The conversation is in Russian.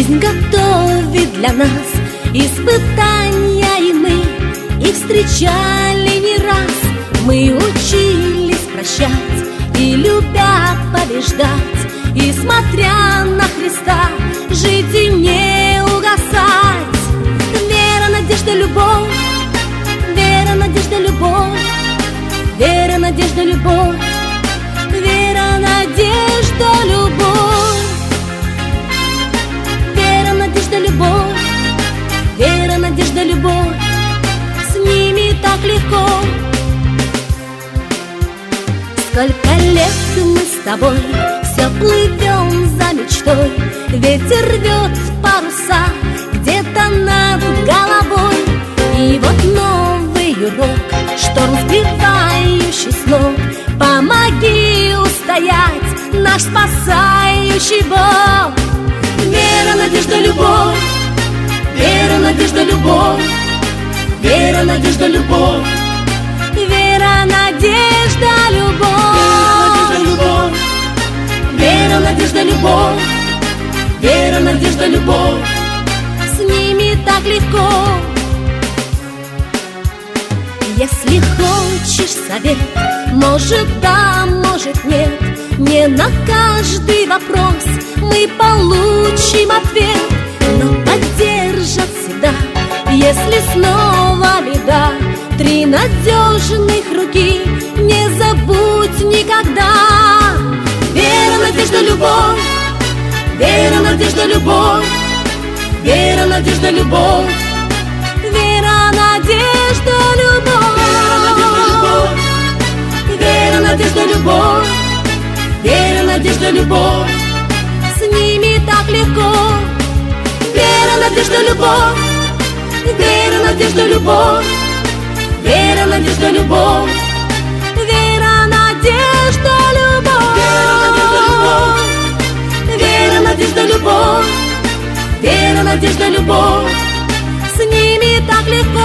Жизнь готовит для нас испытания, и мы их встречали не раз. Мы учились прощать и, любя, побеждать, и, смотря на Христа, жить и не угасать. Вера, надежда, любовь, вера, надежда, любовь, вера, надежда, любовь, вера, надежда, любовь, вера, надежда, любовь, вера, надежда, любовь. С ними так легко. Сколько лет мы с тобой все плывем за мечтой, ветер рвет паруса где-то над головой. И вот новый урок, шторм сбивающий с ног. Помоги устоять, наш спасающий Бог. Вера, надежда, любовь, вера, надежда, любовь, вера, надежда, любовь, вера, надежда, любовь, вера, надежда, любовь, вера, надежда, любовь. С ними так легко. Если хочешь совет, может да, может нет, не на каждый вопрос мы получим ответ, но поддержат всегда, если снова беда. Три надежных руки не забудь никогда. Вера, надежда, любовь, вера, надежда, любовь, вера, надежда, любовь, вера, надежда, любовь, вера, надежда, любовь, вера, надежда, любовь. С ними так легко. Вера, надежда, любовь, вера, надежда, любовь, вера, надежда, любовь, вера, надежда, любовь, вера, надежда, любовь, вера, надежда, любовь. С ними так легко.